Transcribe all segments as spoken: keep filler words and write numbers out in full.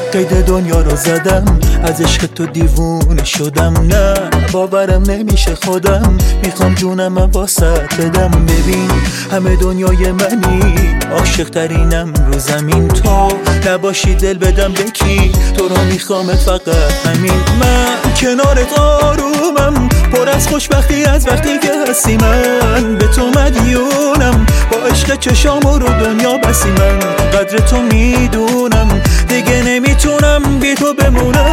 قید دنیا رو زدم، از عشق تو دیوونه شدم. نه باورم نمیشه خودم، میخوام جونم واسط بدم. ببین همه دنیای منی، عاشق ترینم رو زمین. تو نباشی دل بدم به کی؟ تو رو میخوامت فقط همین. من کنارت آرومم، پر از خوشبختی از وقتی که هستی. من به تو مدیونم، با عشق چشام رو دنیا بسی. من قدر تو میدونم، دیگه نمیتونم بی تو بمونم.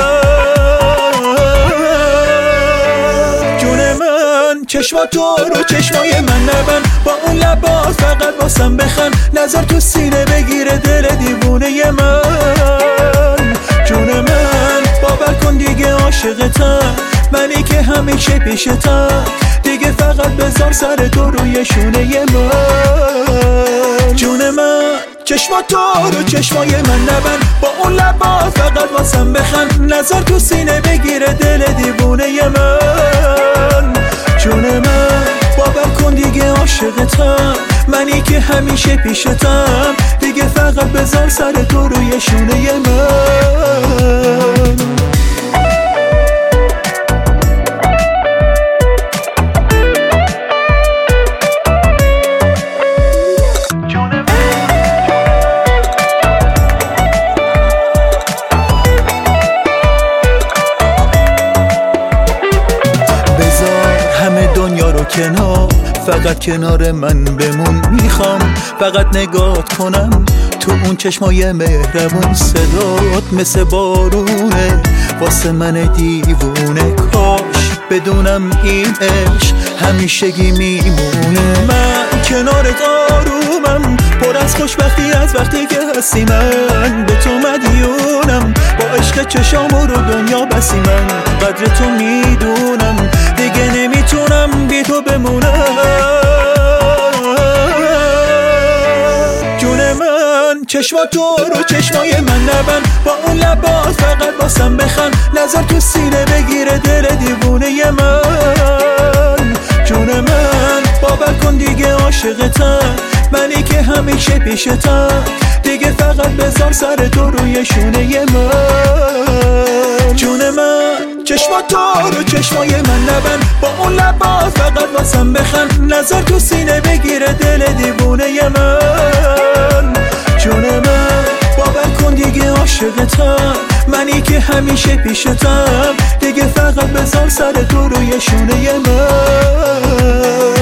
جون من چشما تو رو چشمای من نبن، با اون لبات فقط واسم بخن. نظر تو سینه بگیره دل دیوونه من. جون من باور کن دیگه عاشقتم، منی که همیشه پیشتم. دیگه فقط بذار سر تو روی شونه من. جون من چشما تو رو چشمای من نبن، با اون لبات فقط واسم بخن. نظر تو سینه بگیره دل دیوونه من. جون من باور کن دیگه عاشقتم، منی که همیشه پیشتم. دیگه فقط بذار سر تو روی شونه من. کنار فقط کنار من بمون. میخوام فقط نگات کنم تو اون چشمای مهربون. صدات مثل بارونه واسه من دیوونه. کاش بدونم این عشق همیشگی میمونه. من کنارت آرومم، پر از خوشبختی از وقتی که هستی. من به تو مدیونم، با عشق چشام رو دنیا بسی. من قدر تو میدونم، دیگه نمیتونم بی تو بمونم. جون من چشما تو رو چشمای من نبن، با اون لبات فقط واسم بخن. نظر تو سینه بگیره دل دیوونه من. جون من باور کن دیگه عاشقتم، منی که همیشه پیشتم. دیگه فقط بذار سر تو روی شونه من. جون من چشما تو رو چشمای من نبن، با اون لبات فقط واسم بخن. نظر تو سینه بگیره دل دیوونه من. جون من باور کن دیگه عاشقتم، منی که همیشه پیشتم. دیگه فقط بذار سر تو روی شونه من.